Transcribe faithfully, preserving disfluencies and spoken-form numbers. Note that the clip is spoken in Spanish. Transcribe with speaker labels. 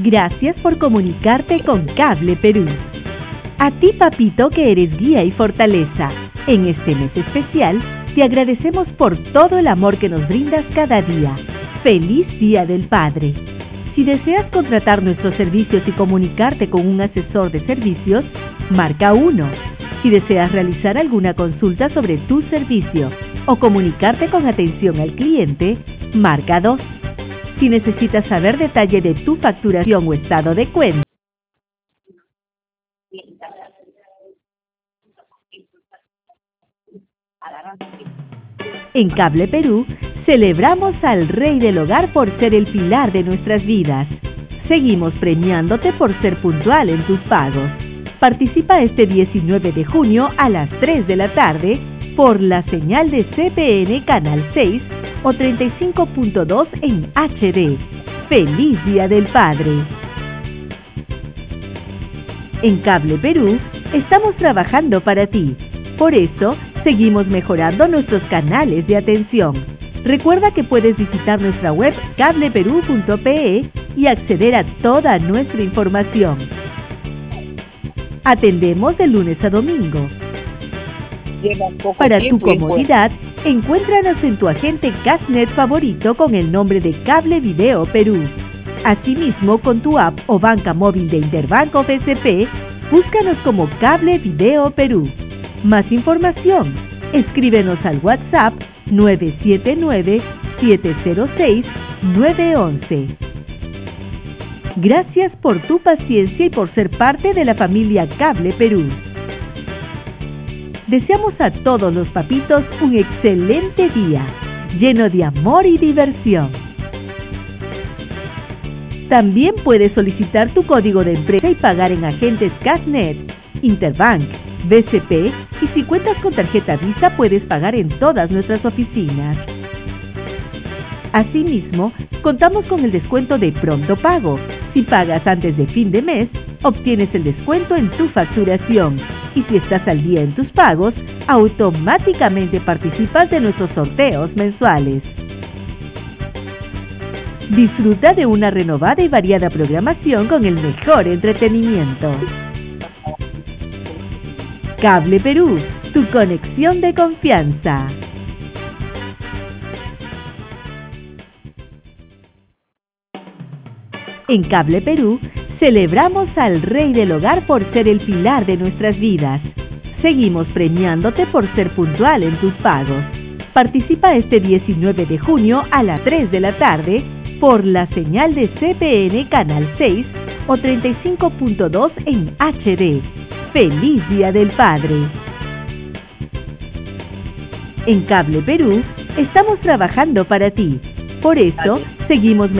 Speaker 1: Gracias por comunicarte con Cable Perú. A ti, papito, que eres guía y fortaleza, en este mes especial te agradecemos por todo el amor que nos brindas cada día. ¡Feliz Día del Padre! Si deseas contratar nuestros servicios y comunicarte con un asesor de servicios, marca uno. Si deseas realizar alguna consulta sobre tu servicio o comunicarte con atención al cliente, marca dos. Si necesitas saber detalle de tu facturación o estado de cuenta, en Cable Perú, celebramos al Rey del Hogar por ser el pilar de nuestras vidas. Seguimos premiándote por ser puntual en tus pagos. Participa este diecinueve de junio a las tres de la tarde por la señal de C P N Canal seis o treinta y cinco punto dos en H D. ¡Feliz Día del Padre! En Cable Perú, estamos trabajando para ti. Por eso, seguimos mejorando nuestros canales de atención. Recuerda que puedes visitar nuestra web cable perú punto pe y acceder a toda nuestra información. Atendemos de lunes a domingo. Para tu comodidad, encuéntranos en tu agente Cashnet favorito con el nombre de Cable Video Perú. Asimismo, con tu app o banca móvil de Interbank o B C P, búscanos como Cable Video Perú. Más información, escríbenos al WhatsApp nueve siete nueve, siete cero seis, nueve uno uno. Gracias por tu paciencia y por ser parte de la familia Cable Perú. Deseamos a todos los papitos un excelente día, lleno de amor y diversión. También puedes solicitar tu código de empresa y pagar en agentes Cashnet, Interbank, B C P y si cuentas con tarjeta Visa puedes pagar en todas nuestras oficinas. Asimismo, contamos con el descuento de Pronto Pago. Si pagas antes de fin de mes, obtienes el descuento en tu facturación. Y si estás al día en tus pagos, automáticamente participas de nuestros sorteos mensuales. Disfruta de una renovada y variada programación con el mejor entretenimiento. Cable Perú, tu conexión de confianza. En Cable Perú, celebramos al Rey del Hogar por ser el pilar de nuestras vidas. Seguimos premiándote por ser puntual en tus pagos. Participa este diecinueve de junio a las tres de la tarde por la señal de C P N Canal seis o treinta y cinco punto dos en H D. ¡Feliz Día del Padre! En Cable Perú, estamos trabajando para ti. Por eso, seguimos